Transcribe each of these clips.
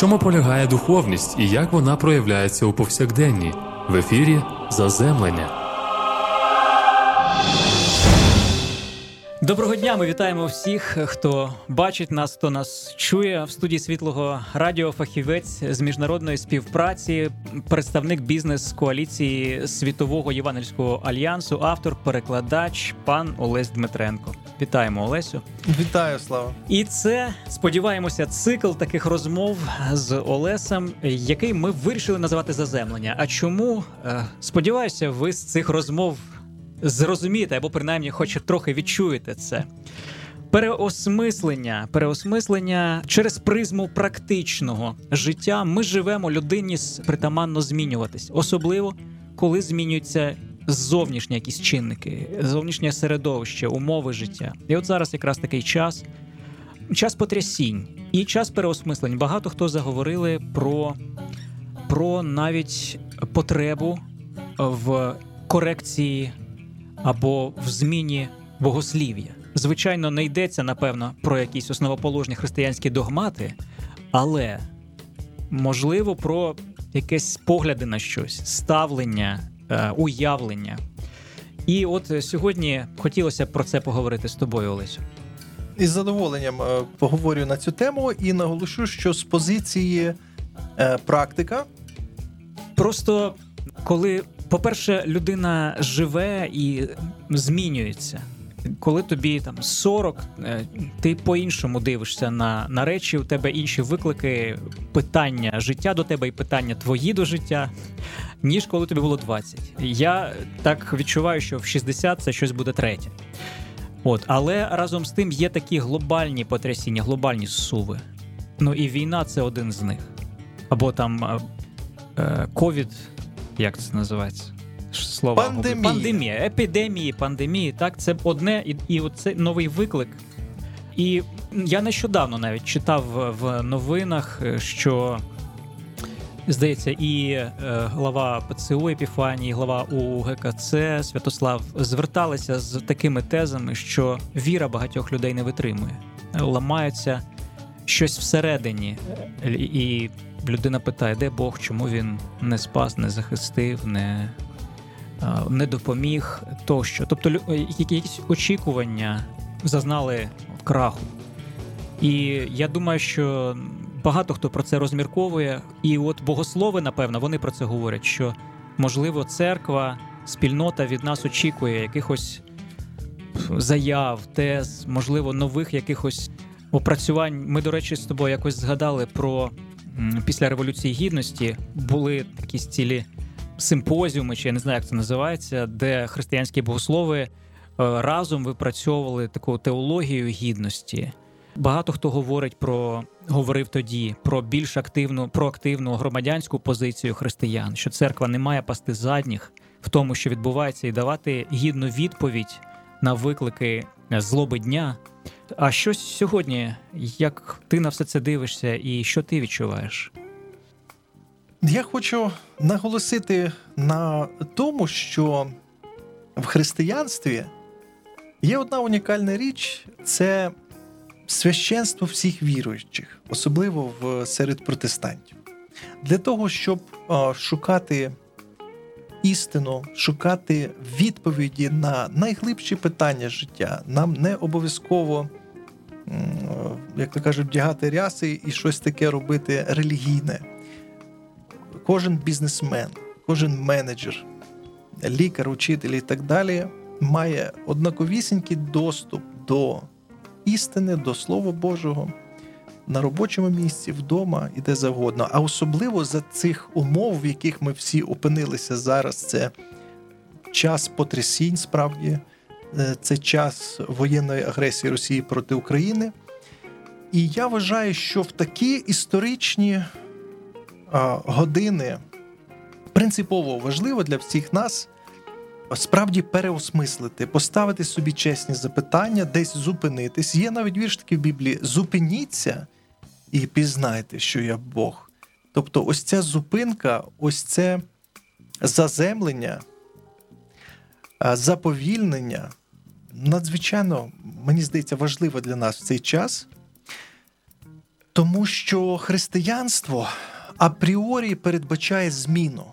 чому полягає духовність і як вона проявляється у повсякденні? В ефірі «Заземлення». Доброго дня, ми вітаємо всіх, хто бачить нас, хто нас чує. В студії Світлого радіо фахівець з міжнародної співпраці, представник бізнес-коаліції Світового Євангельського альянсу, автор, перекладач пан Олесь Дмитренко. Вітаємо, Олесю. Вітаю, Слава. І це, сподіваємося, цикл таких розмов з Олесем, який ми вирішили називати «Заземлення». А чому? Сподіваюся, ви з цих розмов зрозумієте, або принаймні хоч трохи відчуєте це. Переосмислення через призму практичного життя. Ми живемо, людині притаманно змінюватись. Особливо, коли змінюються зовнішні якісь чинники, зовнішнє середовище, умови життя. І от зараз якраз такий час потрясінь і час переосмислень. Багато хто заговорили про навіть потребу в корекції або в зміні богослів'я. Звичайно, не йдеться, напевно, про якісь основоположні християнські догмати, але, можливо, про якісь погляди на щось, ставлення, уявлення. І от сьогодні хотілося б про це поговорити з тобою, Олесю. Із задоволенням поговорю на цю тему і наголошу, що з позиції практика. Просто коли, по-перше, людина живе і змінюється. Коли тобі там 40, ти по-іншому дивишся на речі, у тебе інші виклики, питання життя до тебе і питання твої до життя, ніж коли тобі було 20. Я так відчуваю, що в 60 це щось буде третє. Але разом з тим є такі глобальні потрясіння, глобальні зсуви. Ну і війна – це один з них. Або там ковід, як це називається? Слова. Пандемія. Епідемії, так, це одне, і оце новий виклик. І я нещодавно навіть читав в новинах, що, здається, і глава ПЦУ Епіфанії, і глава УГКЦ Святослав зверталися з такими тезами, що віра багатьох людей не витримує. Ламається щось всередині, і людина питає, де Бог, чому він не спас, не захистив, не допоміг, тощо. Тобто якісь очікування зазнали краху. І я думаю, що багато хто про це розмірковує. І от богослови, напевно, вони про це говорять, що, можливо, церква, спільнота від нас очікує якихось заяв, тез, можливо, нових якихось опрацювань. Ми, до речі, з тобою якось згадали про після Революції Гідності були якісь цілі симпозіуми, чи я не знаю, як це називається, де християнські богослови разом випрацьовували таку теологію гідності. Багато хто говорив тоді про більш проактивну громадянську позицію християн, що церква не має пасти задніх в тому, що відбувається, і давати гідну відповідь на виклики злоби дня. А що сьогодні, як ти на все це дивишся і що ти відчуваєш? Я хочу наголосити на тому, що в християнстві є одна унікальна річ – це священство всіх віруючих, особливо серед протестантів. Для того, щоб шукати істину, шукати відповіді на найглибші питання життя, нам не обов'язково, як то кажуть, вдягати ряси і щось таке робити релігійне. Кожен бізнесмен, кожен менеджер, лікар, учитель і так далі має однаковісінький доступ до істини, до Слова Божого на робочому місці, вдома і де завгодно. А особливо за цих умов, в яких ми всі опинилися зараз, це час потрясінь, справді, це час воєнної агресії Росії проти України. І я вважаю, що в такі історичні години принципово важливо для всіх нас справді переосмислити, поставити собі чесні запитання, десь зупинитись. Є навіть вірш такий в Біблії: «Зупиніться і пізнайте, що я Бог». Тобто ось ця зупинка, ось це заземлення, заповільнення надзвичайно, мені здається, важливо для нас в цей час. Тому що християнство апріорі передбачає зміну.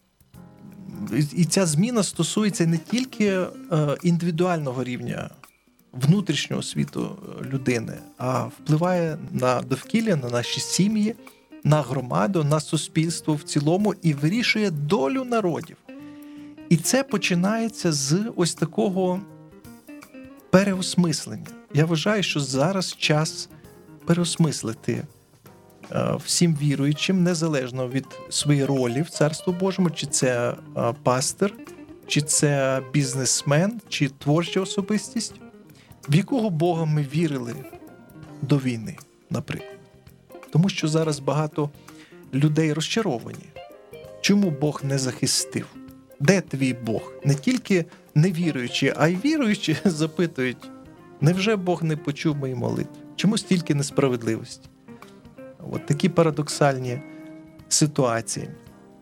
І ця зміна стосується не тільки індивідуального рівня, внутрішнього світу людини, а впливає на довкілля, на наші сім'ї, на громаду, на суспільство в цілому і вирішує долю народів. І це починається з ось такого переосмислення. Я вважаю, що зараз час переосмислити всім віруючим, незалежно від своєї ролі в Царстві Божому, чи це пастир, чи це бізнесмен, чи творча особистість, в якого Бога ми вірили до війни, наприклад. Тому що зараз багато людей розчаровані. Чому Бог не захистив? Де твій Бог? Не тільки невіруючі, а й віруючі запитують, невже Бог не почув мої молитви? Чому стільки несправедливості? От такі парадоксальні ситуації.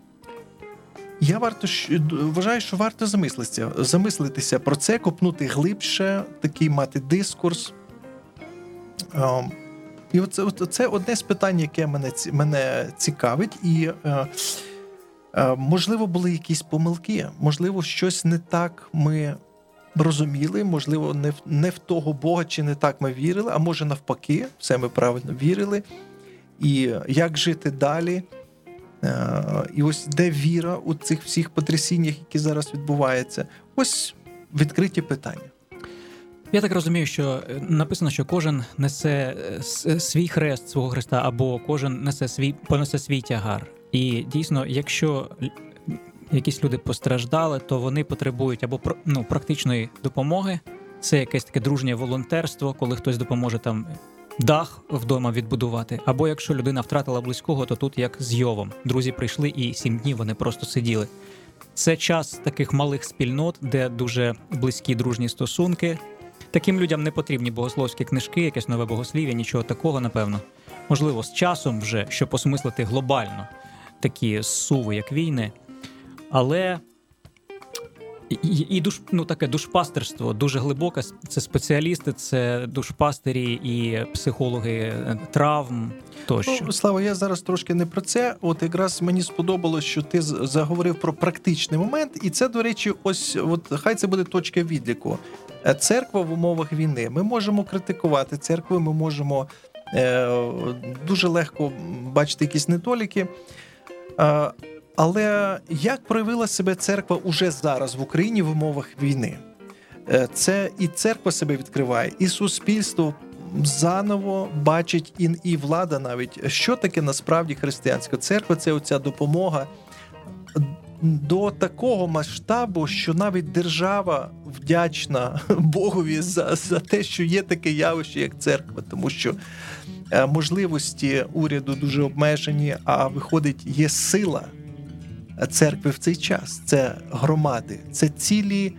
Я вважаю, що варто замислитися про це, копнути глибше, такий мати дискурс. І це одне з питань, яке мене цікавить. І, можливо, були якісь помилки, можливо, щось не так ми розуміли, можливо, не в того Бога, чи не так ми вірили, а може навпаки, все ми правильно вірили. І як жити далі? І ось де віра у цих всіх потрясіннях, які зараз відбуваються? Ось відкриті питання. Я так розумію, що написано, що кожен несе свій хрест, свого Христа, або кожен понесе свій тягар. І дійсно, якщо якісь люди постраждали, то вони потребують або практичної допомоги. Це якесь таке дружнє волонтерство, коли хтось допоможе там дах вдома відбудувати. Або якщо людина втратила близького, то тут як з Йовом. Друзі прийшли і 7 днів вони просто сиділи. Це час таких малих спільнот, де дуже близькі дружні стосунки. Таким людям не потрібні богословські книжки, якесь нове богослів'я, нічого такого, напевно. Можливо, з часом вже, щоб осмислити глобально такі зсуви, як війни. Але і таке душпастерство дуже глибоке. Це спеціалісти, це душпастері і психологи травм тощо. Слава, я зараз трошки не про це. От якраз мені сподобалось, що ти заговорив про практичний момент. І це, до речі, хай це буде точка відліку. Церква в умовах війни. Ми можемо критикувати церкву, ми можемо дуже легко бачити якісь недоліки. Але як проявила себе церква уже зараз в Україні в умовах війни? Це і церква себе відкриває, і суспільство заново бачить, і влада навіть, що таке насправді християнська церква. Це оця допомога до такого масштабу, що навіть держава вдячна Богові за те, що є таке явище, як церква, тому що можливості уряду дуже обмежені, а виходить, є сила церкви в цей час. Це громади, це цілі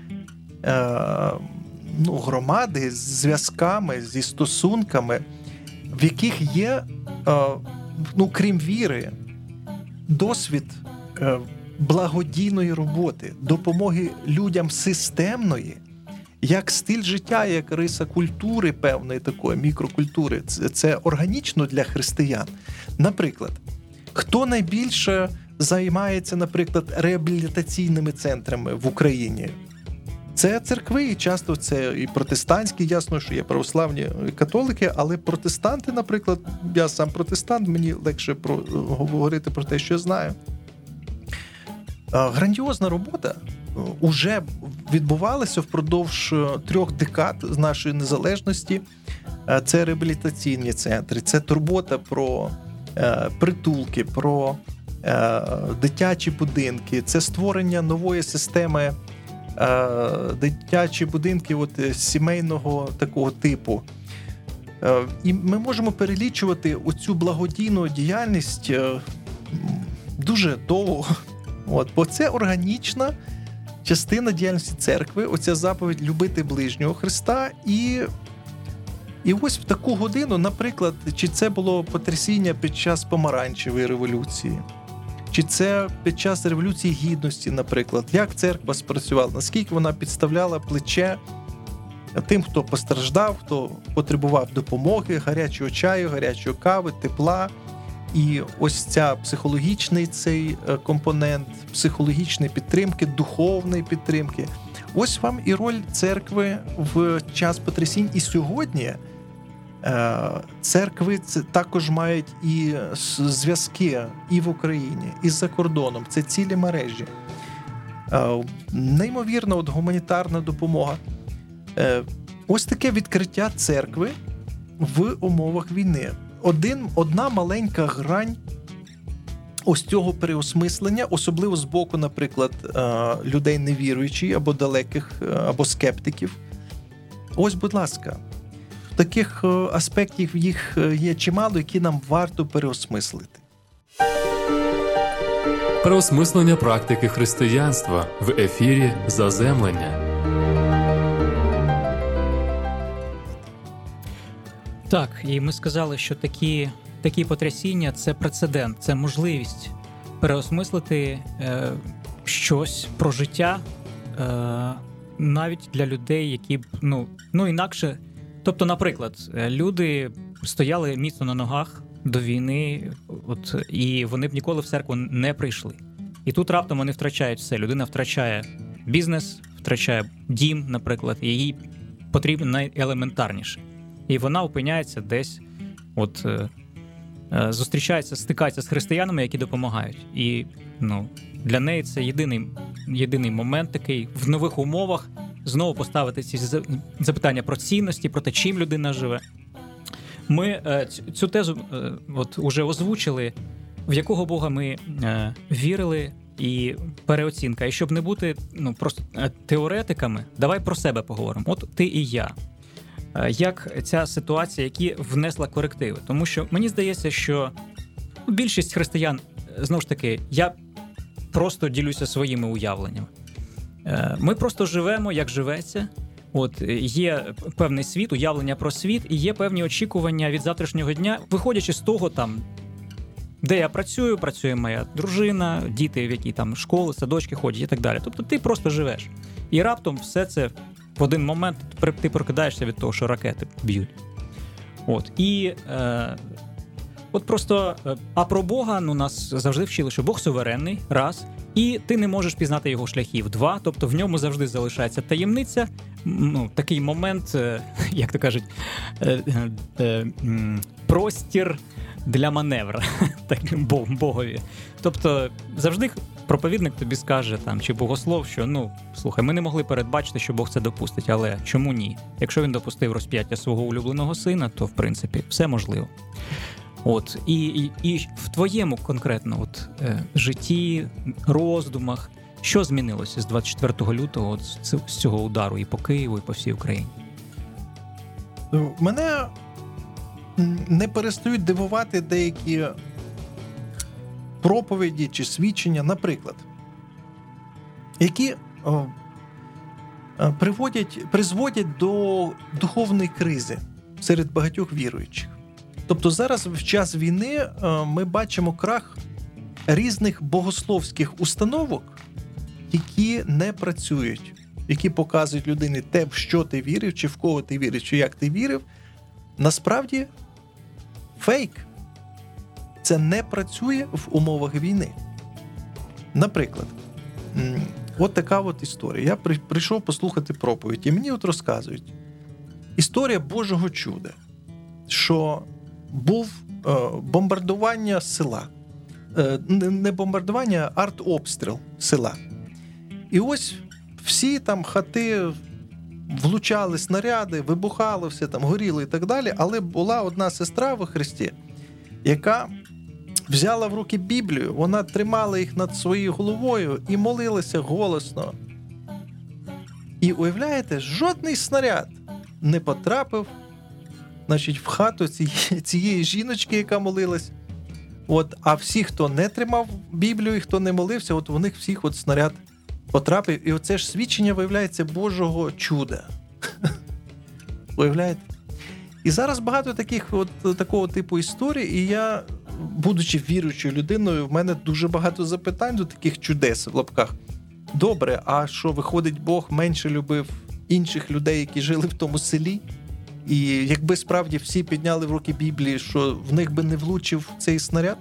громади з зв'язками, зі стосунками, в яких є, крім віри, досвід благодійної роботи, допомоги людям системної, як стиль життя, як риса культури певної такої, мікрокультури. Це органічно для християн. Наприклад, хто найбільше займається, наприклад, реабілітаційними центрами в Україні? Це церкви, і часто це і протестантські, ясно, що є православні католики, але протестанти, наприклад, я сам протестант, мені легше говорити про те, що я знаю. Грандіозна робота уже відбувалася впродовж 3 декад з нашої незалежності. Це реабілітаційні центри, це турбота про притулки, про дитячі будинки, це створення нової системи дитячі будинки сімейного такого типу. І ми можемо перелічувати оцю благодійну діяльність дуже довго. Бо це органічна частина діяльності церкви, оця заповідь любити ближнього Христа. І ось в таку годину, наприклад, чи це було потрясіння під час Помаранчевої революції, чи це під час Революції Гідності, наприклад, як церква спрацювала, наскільки вона підставляла плече тим, хто постраждав, хто потребував допомоги, гарячого чаю, гарячої кави, тепла. І ось ця психологічний цей компонент, психологічної підтримки, духовної підтримки. Ось вам і роль церкви в час потрясінь. І сьогодні церкви також мають і зв'язки і в Україні, і за кордоном. Це цілі мережі. Неймовірна гуманітарна допомога. Ось таке відкриття церкви в умовах війни. Одна маленька грань ось цього переосмислення, особливо з боку, наприклад, людей невіруючих або далеких, або скептиків. Ось, будь ласка, таких аспектів їх є чимало, які нам варто переосмислити. Переосмислення практики християнства в ефірі «Заземлення». Так, і ми сказали, що такі потрясіння – це прецедент, це можливість переосмислити щось про життя навіть для людей, які інакше. Тобто, наприклад, люди стояли міцно на ногах до війни, і вони б ніколи в церкву не прийшли. І тут раптом вони втрачають все. Людина втрачає бізнес, втрачає дім, наприклад, і їй потрібно найелементарніше. І вона опиняється десь, зустрічається, стикається з християнами, які допомагають. І для неї це єдиний момент такий в нових умовах знову поставити ці запитання про цінності, про те, чим людина живе. Ми цю тезу уже озвучили, в якого Бога ми вірили, і переоцінка. І щоб не бути просто теоретиками, давай про себе поговоримо. От ти і я. Як ця ситуація, які внесла корективи. Тому що мені здається, що більшість християн, знову ж таки, я просто ділюся своїми уявленнями. Ми просто живемо, як живеться. Є певний світ, уявлення про світ, і є певні очікування від завтрашнього дня, виходячи з того, де я працює моя дружина, діти, в які школи, садочки ходять і так далі. Тобто ти просто живеш. І раптом все це в один момент ти прокидаєшся від того, що ракети б'ють. А про Бога нас завжди вчили, що Бог суверенний, раз, і ти не можеш пізнати його шляхів, два, тобто в ньому завжди залишається таємниця, такий момент, як то кажуть, простір для маневра, так, Богові. Тобто завжди проповідник тобі скаже, чи богослов, що, слухай, ми не могли передбачити, що Бог це допустить, але чому ні? Якщо він допустив розп'яття свого улюбленого сина, то, в принципі, все можливо. І в твоєму конкретно житті, роздумах, що змінилося з 24 лютого, з цього удару і по Києву, і по всій Україні? Мене не перестають дивувати деякі проповіді чи свідчення, наприклад, які призводять до духовної кризи серед багатьох віруючих. Тобто зараз в час війни ми бачимо крах різних богословських установок, які не працюють, які показують людині те, в що ти вірив, чи в кого ти вірив, чи як ти вірив. Насправді фейк. Це не працює в умовах війни. Наприклад, така історія. Я прийшов послухати проповідь, і мені розказують історія Божого чуда, що був бомбардування села. Не бомбардування, а артобстріл села. І ось всі хати влучали снаряди, вибухало все, горіло і так далі, але була одна сестра во Христі, яка взяла в руки Біблію, вона тримала їх над своєю головою і молилася голосно. І уявляєте, жодний снаряд не потрапив, в хату цієї жіночки, яка молилась. А всі, хто не тримав Біблію і хто не молився, у них всіх снаряд потрапив. І оце ж свідчення, виявляється, Божого чуда. Уявляєте? І зараз багато такого типу історій, і я, будучи віруючою людиною, в мене дуже багато запитань до таких чудес в лапках. Добре, а що, виходить, Бог менше любив інших людей, які жили в тому селі. І якби справді всі підняли в руки Біблії, що в них би не влучив цей снаряд.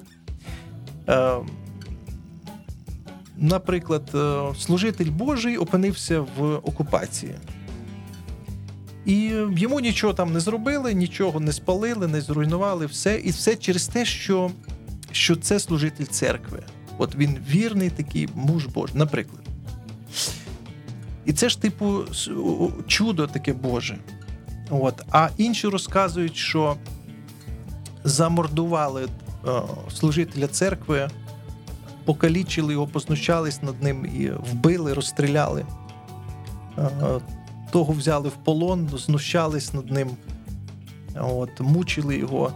Наприклад, служитель Божий опинився в окупації. І йому нічого там не зробили, нічого не спалили, не зруйнували, все. І все через те, що це служитель церкви. От він вірний такий муж Божий, наприклад. І це ж типу чудо таке Боже. От. А інші розказують, що замордували служителя церкви, покалічили його, познущались над ним і вбили, розстріляли. Того взяли в полон, знущались над ним, от, мучили його.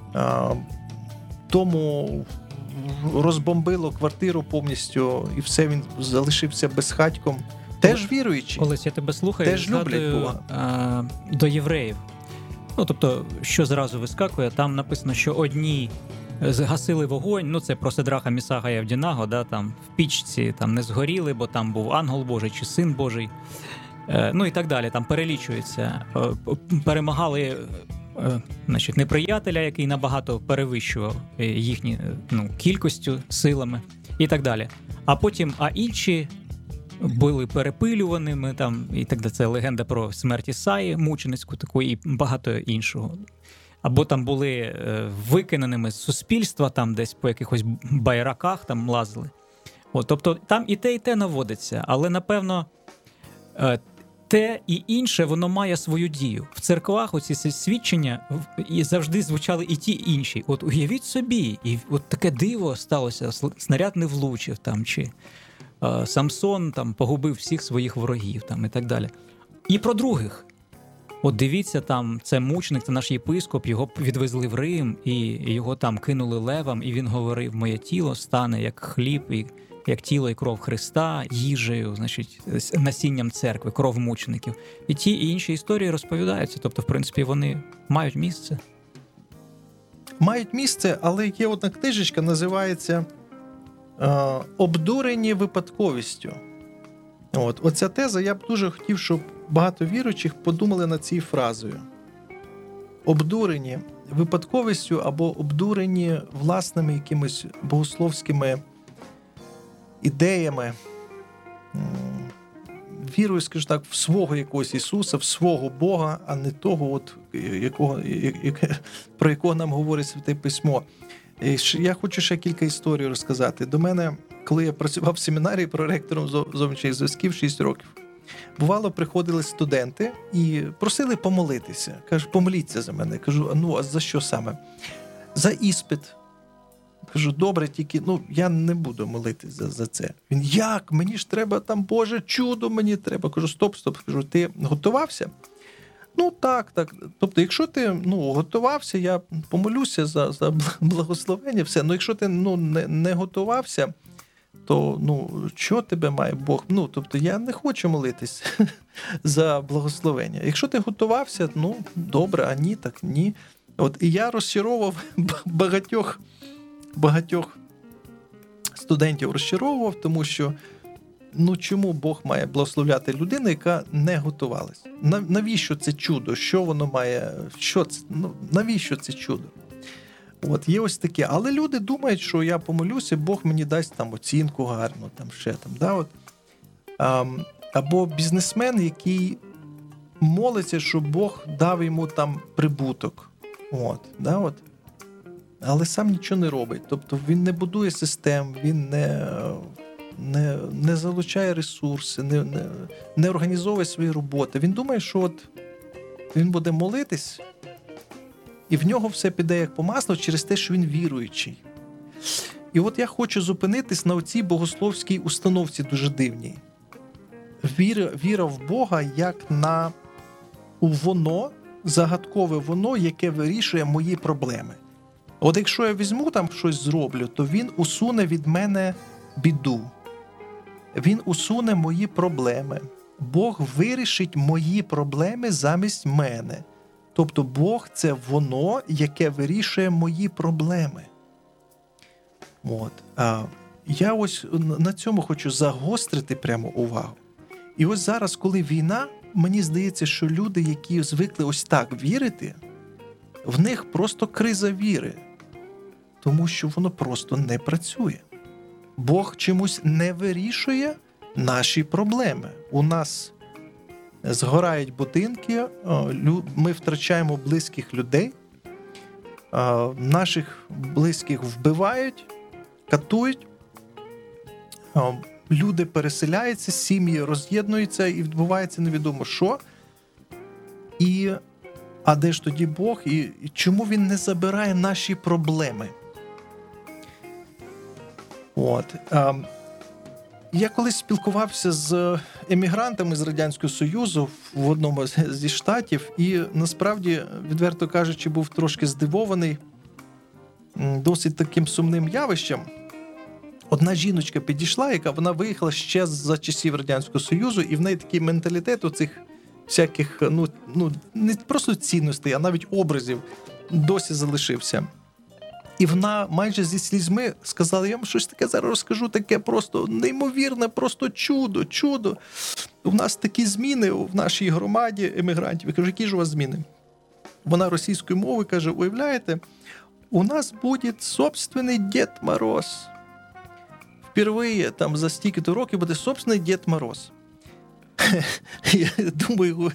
Тому розбомбило квартиру повністю, і все, він залишився безхатьком. Теж віруючий. Олесь, я тебе слухаю, теж люблять Бога. До євреїв. Ну, тобто, що зразу вискакує, там написано, що одні згасили вогонь, це про Сидраха, Місаха і Авдінаго, да, там в пічці там не згоріли, бо там був ангел Божий чи син Божий. І так далі, там перелічується. Перемагали неприятеля, який набагато перевищував їхні кількістю, силами і так далі. А потім, інші були перепилюваними, там, і так далі. Це легенда про смерть Ісаї, мученицьку таку, і багато іншого. Або там були викиненими з суспільства, там десь по якихось байраках там лазили. Тобто там і те наводиться, але, напевно, те і інше, воно має свою дію. В церквах оці свідчення і завжди звучали і ті, і інші. От уявіть собі, і от таке диво сталося, снаряд не влучив, там, чи Самсон там погубив всіх своїх ворогів, там, і так далі. І про других. От дивіться, там, це мученик, це наш єпископ, його відвезли в Рим, і його там кинули левам, і він говорив: моє тіло стане як хліб, і як тіло і кров Христа, їжею, значить, насінням церкви, кров мучеників. І ті, і інші історії розповідаються. Тобто, в принципі, вони мають місце. Мають місце, але є одна книжечка, називається «Обдурені випадковістю». Оця теза, я б дуже хотів, щоб багато віруючих подумали над цією фразою. Обдурені випадковістю або обдурені власними якимись богословськими ідеями, вірою, скажу так, в свого якогось Ісуса, в свого Бога, а не того, про якого нам говорить Святе Письмо. Я хочу ще кілька історій розказати. До мене, коли я працював в семінарії проректором зовнішніх зв'язків 6 років, бувало, приходили студенти і просили помолитися. Кажуть, помоліться за мене. Кажу, а за що саме? За іспит. Кажу, добре, тільки, я не буду молитися за це. Він, як? Мені ж треба там, Боже, чудо мені треба. Кажу, стоп. Кажу, ти готувався? Так. Тобто, якщо ти, готувався, я помолюся за благословення, все. Якщо ти, не готувався, то, що тебе має Бог? Тобто, я не хочу молитись за благословення. Якщо ти готувався, добре, а ні, так ні. І я розчаровував багатьох студентів розчаровував, тому що чому Бог має благословляти людину, яка не готувалась? Навіщо це чудо? Що воно має? Що це? Навіщо це чудо? Є ось таке. Але люди думають, що я помолюся, Бог мені дасть там оцінку гарну, там ще там, да, або бізнесмен, який молиться, щоб Бог дав йому там прибуток. Але сам нічого не робить. Тобто він не будує систем, він не залучає ресурси, не організовує свої роботи. Він думає, що він буде молитись, і в нього все піде як по маслу через те, що він віруючий. І я хочу зупинитись на оцій богословській установці дуже дивній. Віра в Бога як на воно, загадкове воно, яке вирішує мої проблеми. Якщо я візьму там щось зроблю, то він усуне від мене біду. Він усуне мої проблеми. Бог вирішить мої проблеми замість мене. Тобто Бог – це воно, яке вирішує мої проблеми. Я на цьому хочу загострити прямо увагу. І зараз, коли війна, мені здається, що люди, які звикли ось так вірити, в них просто криза віри, тому що воно просто не працює. Бог чомусь не вирішує наші проблеми. У нас згорають будинки, ми втрачаємо близьких людей, наших близьких вбивають, катують, люди переселяються, сім'ї роз'єднуються і відбувається невідомо що. А де ж тоді Бог? І чому Він не забирає наші проблеми? Я колись спілкувався з емігрантами з Радянського Союзу в одному зі штатів, і насправді, відверто кажучи, був трошки здивований досить таким сумним явищем. Одна жіночка підійшла, вона виїхала ще за часів Радянського Союзу, і в неї такий менталітет оцих всяких, не просто цінностей, а навіть образів досі залишився. І вона майже зі слізьми сказала: я вам щось таке зараз розкажу, таке просто неймовірне, просто чудо. У нас такі зміни в нашій громаді емігрантів. Я кажу: які ж у вас зміни? Вона російською мовою каже: уявляєте, у нас буде собственний Дед Мороз. Впервые там за стільки-то років буде собственний Дед Мороз. Я думаю,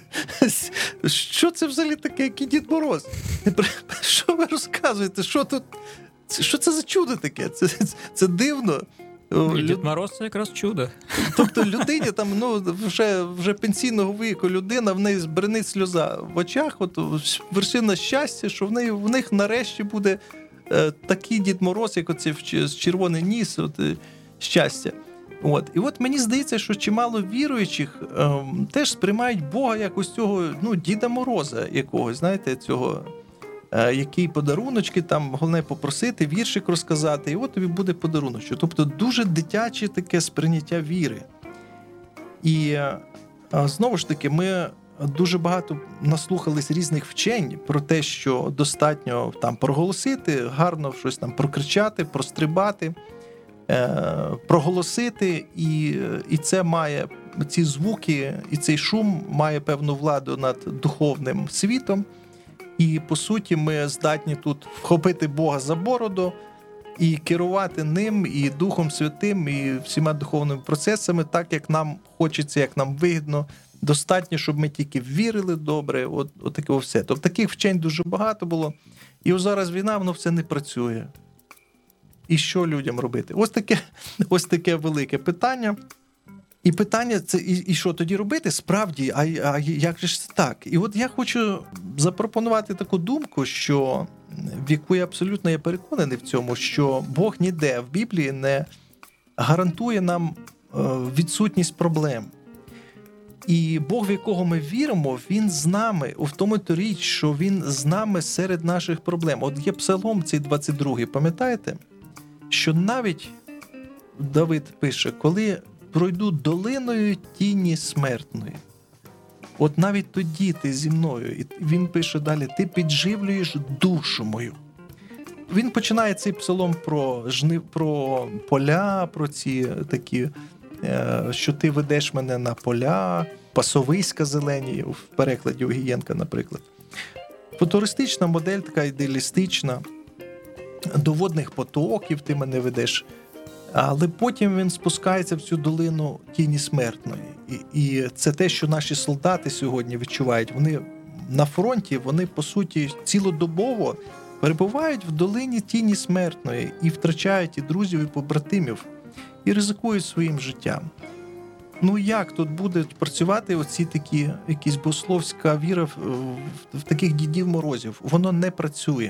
що це взагалі таке, який Дід Мороз? Що ви розказуєте? Що це за чудо таке? Це дивно. Дід Мороз – це якраз чудо. Тобто людині там, вже пенсійного віку людина, в неї бринить сльоза в очах, вершина щастя, що в них нарешті буде такий Дід Мороз, як оце з червоний ніс, щастя. І от мені здається, що чимало віруючих теж сприймають Бога як ось цього, Діда Мороза якогось, знаєте, цього, який подаруночки, там головне попросити, віршик розказати, і от тобі буде подаруночок. Тобто дуже дитяче таке сприйняття віри. І знову ж таки, ми дуже багато наслухались різних вчень про те, що достатньо там проголосити, гарно щось там прокричати, прострибати, проголосити, і це має, ці звуки і цей шум має певну владу над духовним світом. І, по суті, ми здатні тут вхопити Бога за бороду і керувати ним, і Духом Святим, і всіма духовними процесами так, як нам хочеться, як нам вигідно. Достатньо, щоб ми тільки вірили добре, от таке все. Тобто таких вчень дуже багато було. І ось зараз війна, воно все не працює. І що людям робити? Ось таке велике питання. І питання це, і що тоді робити? Справді, а як же ж це так? І от я хочу запропонувати таку думку, в яку я абсолютно переконаний в цьому, що Бог ніде в Біблії не гарантує нам відсутність проблем. І Бог, в якого ми віримо, Він з нами. В тому-то річ, що Він з нами серед наших проблем. От є Псалом цей 22-й, пам'ятаєте? Що навіть Давид пише: коли пройду долиною тіні смертної, от навіть тоді ти зі мною. І він пише далі: ти підживлюєш душу мою. Він починає цей псалом про поля, про ці такі, що ти ведеш мене на поля, пасовиська зелені, в перекладі Огієнка, наприклад. Футуристична модель, така ідеалістична, до водних потоків ти мене ведеш. Але потім він спускається в цю долину тіні смертної. І це те, що наші солдати сьогодні відчувають. Вони на фронті, вони, по суті, цілодобово перебувають в долині тіні смертної і втрачають і друзів, і побратимів, і ризикують своїм життям. Як тут буде працювати оці такі, якісь богословська віра в таких Дідів Морозів? Воно не працює.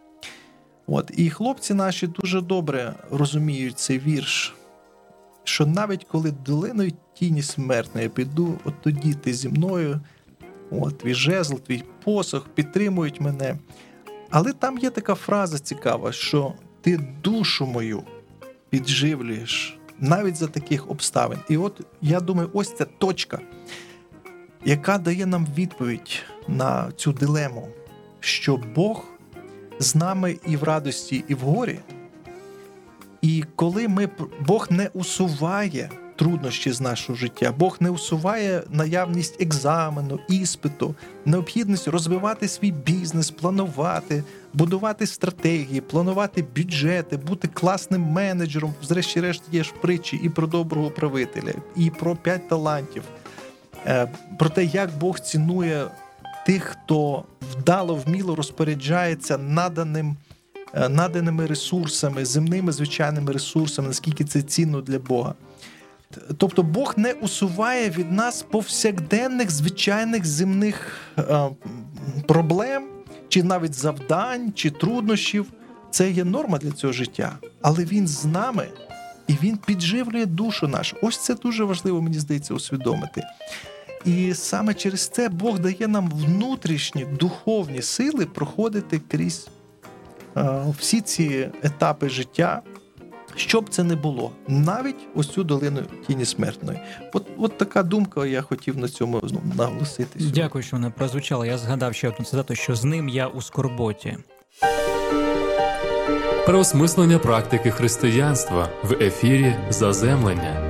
І хлопці наші дуже добре розуміють цей вірш, що навіть коли долиною тіні смертної я піду, от тоді ти зі мною, твій жезл, твій посох підтримують мене. Але там є така фраза цікава, що ти душу мою підживлюєш навіть за таких обставин. І от я думаю, ось ця точка, яка дає нам відповідь на цю дилему, що Бог з нами і в радості, і в горі. І коли Бог не усуває труднощі з нашого життя. Бог не усуває наявність екзамену, іспиту, необхідність розвивати свій бізнес, планувати, будувати стратегії, планувати бюджети, бути класним менеджером. Зрешті-решт є ж притчі і про доброго правителя, і про 5 талантів. Про те, як Бог цінує тих, хто вміло розпоряджається наданими ресурсами, земними звичайними ресурсами, наскільки це цінно для Бога. Тобто Бог не усуває від нас повсякденних, звичайних земних проблем, чи навіть завдань, чи труднощів. Це є норма для цього життя. Але Він з нами, і Він підживлює душу нашу. Ось це дуже важливо, мені здається, усвідомити. І саме через це Бог дає нам внутрішні духовні сили проходити крізь всі ці етапи життя, що б це не було, навіть ось цю долину тіні смертної. От така думка, я хотів на цьому наголосити. Дякую, що вона прозвучала. Я згадав ще одну цитату, що з ним я у скорботі. Переосмислення практики християнства в ефірі «Заземлення».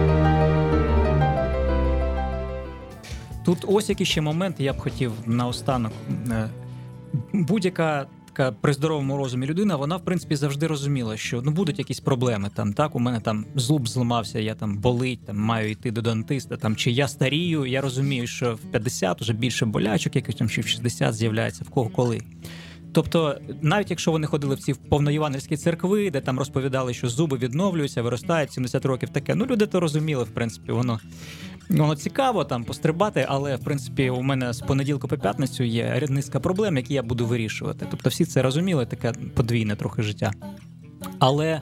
Тут ось який ще момент, я б хотів наостанок. Будь-яка така при здоровому розумі людина, вона, в принципі, завжди розуміла, що будуть якісь проблеми. У мене зуб зламався, я болить, маю йти до дантиста, чи я старію, я розумію, що в 50 вже більше болячок, якось чи в 60 з'являється, в кого коли. Тобто, навіть якщо вони ходили в ці повноєвангельські церкви, де там розповідали, що зуби відновлюються, виростають 70 років таке, люди то розуміли, в принципі, воно цікаво пострибати, але, в принципі, у мене з понеділка по п'ятницю є низка проблем, які я буду вирішувати. Тобто всі це розуміли, таке подвійне трохи життя. Але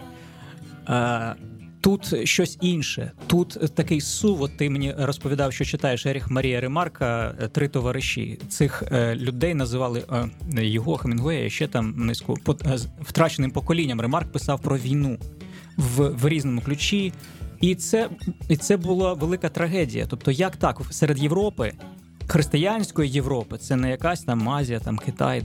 тут щось інше. Тут такий сув, ти мені розповідав, що читаєш Еріх Марія Ремарка «Три товариші». Цих людей називали його, Хемінгуея, ще низку втраченим поколінням. Ремарк писав про війну в різному ключі. І це була велика трагедія. Тобто, як так серед Європи, християнської Європи, це не якась Азія, Китай,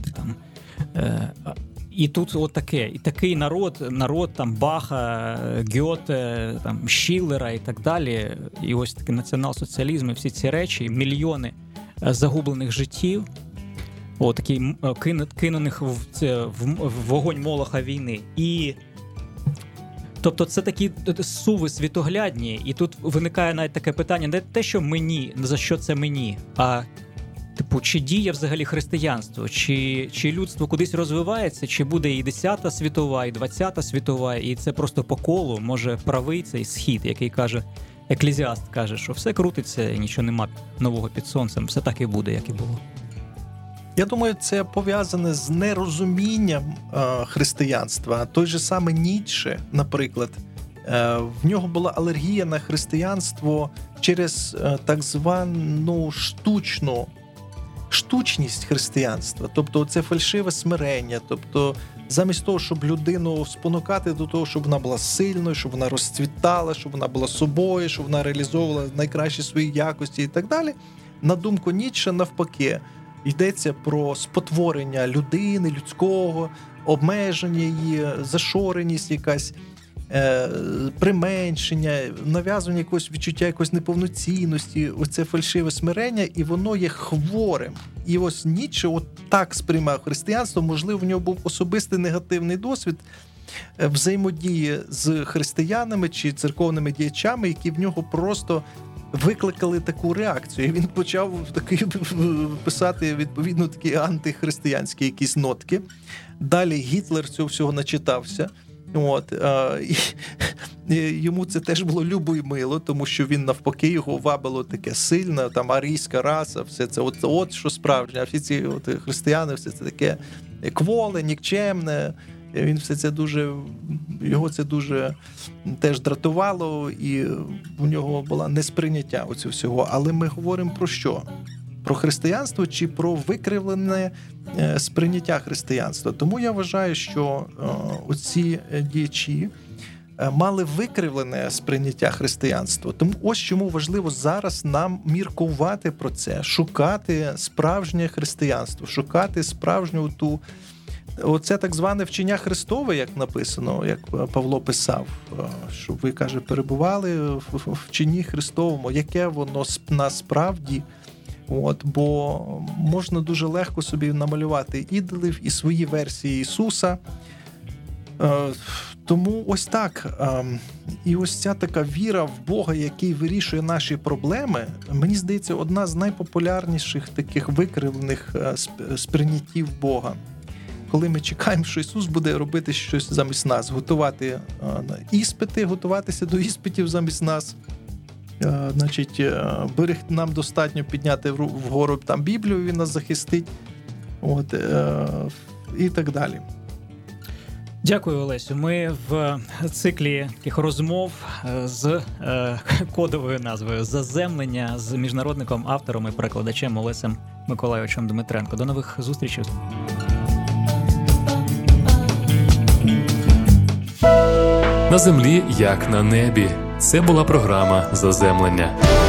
і тут таке. І такий народ Баха, Гьоте, Шіллера і так далі. І ось такий націонал-соціалізм і всі ці речі, мільйони загублених життів, такі кинуних в вогонь молоха війни. І тобто це такі суви світоглядні, і тут виникає навіть таке питання, не те, що мені, за що це мені, а чи діє взагалі християнство, чи людство кудись розвивається, чи буде і 10-та світова, і 20-та світова, і це просто по колу, може правий цей схід, який каже, Еклезіаст каже, що все крутиться і нічого нема нового під сонцем, все так і буде, як і було. Я думаю, це пов'язане з нерозумінням християнства. Той же самий Ніцше, наприклад, в нього була алергія на християнство через так звану штучність християнства. Тобто це фальшиве смирення. Тобто замість того, щоб людину спонукати до того, щоб вона була сильною, щоб вона розцвітала, щоб вона була собою, щоб вона реалізовувала найкращі свої якості і так далі, на думку Ніцше, навпаки, йдеться про спотворення людини, людського, обмеження її, зашореність якась, применшення, нав'язування якогось відчуття якоїсь неповноцінності, оце фальшиве смирення, і воно є хворим. І ось Ніцше так сприймав християнство, можливо, в нього був особистий негативний досвід взаємодії з християнами чи церковними діячами, які в нього просто викликали таку реакцію. І він почав писати, відповідно, такі антихристиянські якісь нотки. Далі Гітлер цього всього начитався. І йому це теж було любо і мило, тому що він навпаки його вабило таке сильне, арійська раса, все це от що справжнє, а всі ці християни, все це таке кволе, нікчемне. Він все це його це дуже теж дратувало, і у нього була несприйняття оцього всього. Але ми говоримо про що? Про християнство чи про викривлене сприйняття християнства? Тому я вважаю, що оці діячі мали викривлене сприйняття християнства. Тому ось чому важливо зараз нам міркувати про це, шукати справжнє християнство, шукати справжню ту оце так зване вчення Христове, як написано, як Павло писав, щоб ви, каже, перебували в вченні Христовому, яке воно насправді. Бо можна дуже легко собі намалювати ідолів і свої версії Ісуса. Тому ось так. І ось ця така віра в Бога, який вирішує наші проблеми, мені здається, одна з найпопулярніших таких викривлених сприйняттів Бога. Коли ми чекаємо, що Ісус буде робити щось замість нас, готувати іспити, готуватися до іспитів замість нас. Значить, нам достатньо підняти вгору там Біблію, Він нас захистить. І так далі. Дякую, Олесю. Ми в циклі таких розмов з кодовою назвою «Заземлення» з міжнародником, автором і перекладачем Олесем Миколайовичем Дмитренко. До нових зустрічей. На землі, як на небі. Це була програма «Заземлення».